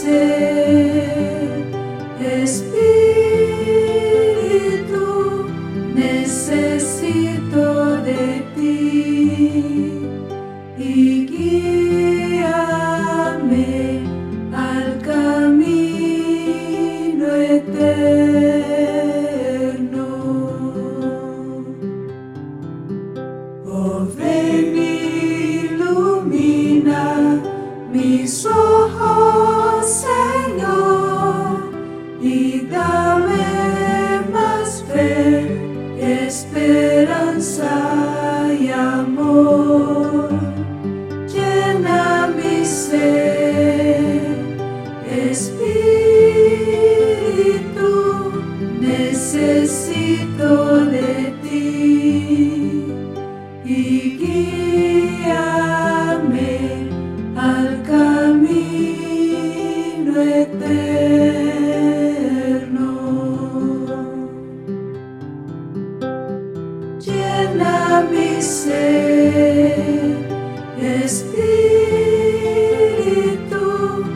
ser. Espíritu, necesito de ti y guíame al camino eterno. Oh, ven, ilumina mis ojos, Señor, y dame más fe, esperanza y amor. Llena mi ser, Espíritu, necesito de ti y guíame al camino eterno. Llena mi ser, Espíritu,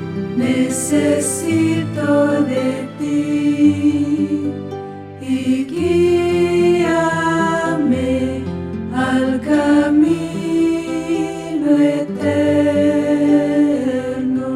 necesito de ti y guíame al camino eterno.